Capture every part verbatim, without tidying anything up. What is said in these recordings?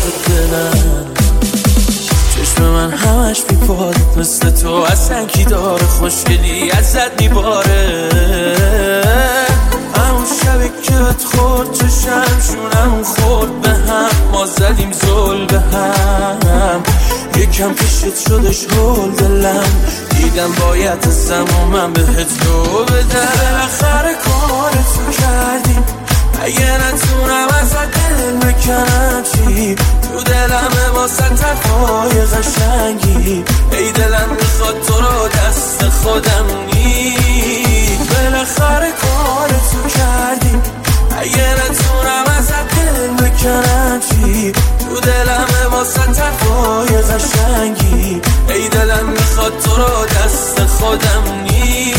دلم. چشم من همش بیپاره مثل تو، اصلا کی داره خوشگلی ازت میباره. همون شبی که بهت خورد چشم شونم خورد به هم، ما زدیم زل به هم. یکم پیشت شدش هول دلم، دیدم باید ازم و من بهت رو بدم. بالاخره کارتو کردیم، اگه نتونم ازت دل بکنم چی؟ تو دلمه واسه حرفای قشنگی، ای دلم میخواد تو رو دست خودم نی. بالاخره کارتو کردیم، اگه نتونم ازت دل بکنم چی؟ تو دلمه واسه حرفای قشنگی، ای دلم میخواد تو رو دست خودم نی.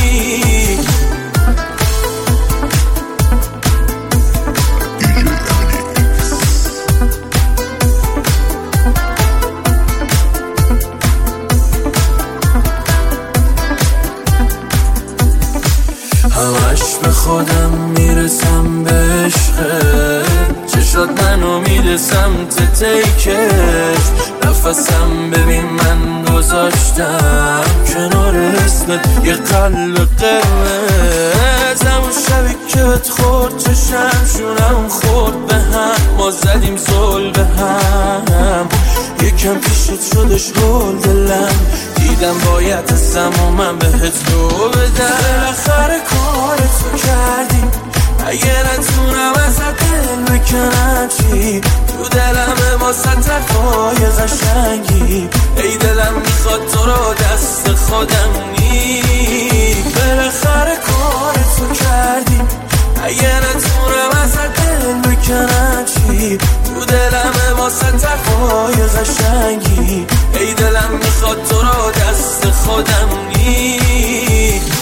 همش به خودم میرسم به عشقت، چشات منو میده سمت تیکش. نفسم ببین من گذاشتم کنار اسمت یه قلب قرمز. همون شبی که بهت خورد چشم شونم خورد به هم، ما زدیم زل به هم. یکم پیشت شدش هول دلم، دیدم باید ازم و من بهت رو بدم. بالاخره کارتو کردیم، اگه نتونم ازت دل بکنم چی؟ تو دلمه واسه حرفای قشنگی، ای دلم میخواد تو رو دست خودم نی. بالاخره کارتو کردیم، اگه نتونم ازت دل بکنم چی؟ تو دلمه واسه حرفای قشنگی، ای دلم میخواد تو رو دست خودم نی.